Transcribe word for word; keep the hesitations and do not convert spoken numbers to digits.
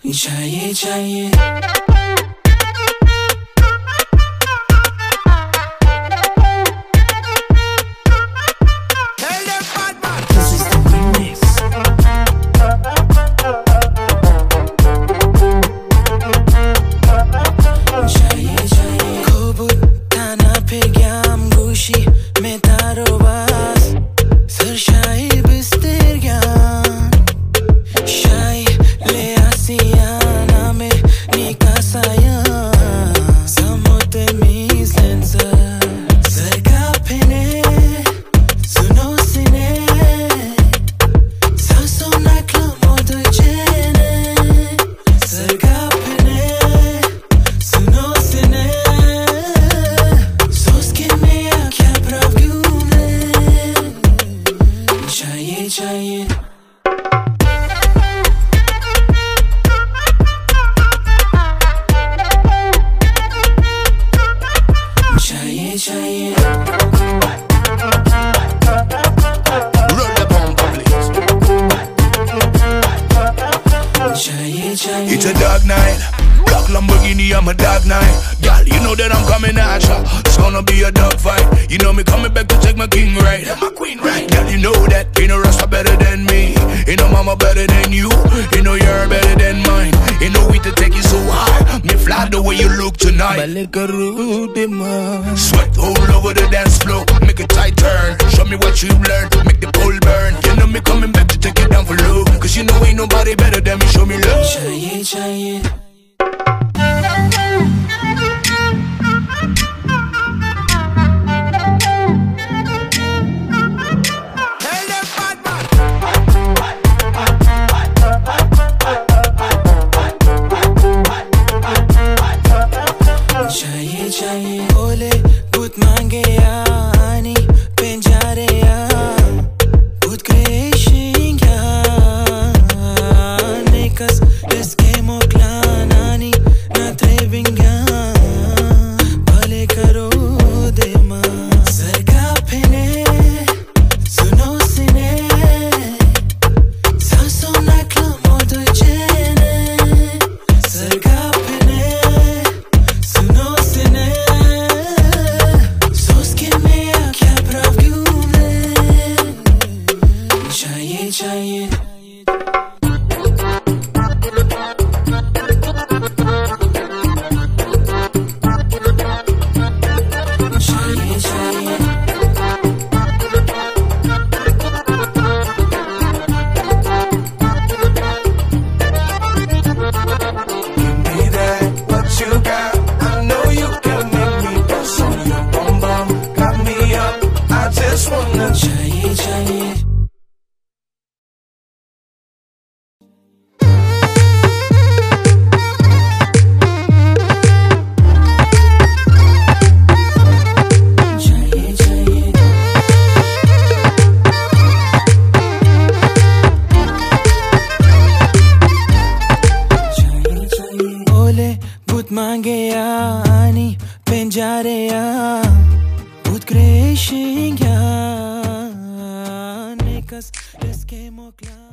चाहिए चाहिए It's a dark night, black Lamborghini, I'm a dark night. Girl, you know that I'm coming at ya. It's gonna be a dog fight. You know me coming back to take my king right. My queen right. Girl, you know that ain't no rasta better than me. Ain't no mama better than you. Ain't no you're better than mine. Ain't no way to take you so high. Me fly the way you look tonight. Sweat all over the dance floor. Make a tight turn. Show me what you learned. Make the pole burn. You know me coming back to take you down for low. Cause you know ain't nobody better than me. Show me love. चाहिए चाहिए चाहिए चाहिए बोले भूत मांगे यानी पेंजारे या भूत क्रेशिंग या nekas eskemo klanani na trevinga bale karo dema sarga phene suno sine saso na klamo do chene sarga phene suno sine soske me kya pravgyune chahiye chahiye चाहिए चाहिए बोले भूत मांगे यानी पेंजारे या भूत क्रेशिंग या nekas eskemo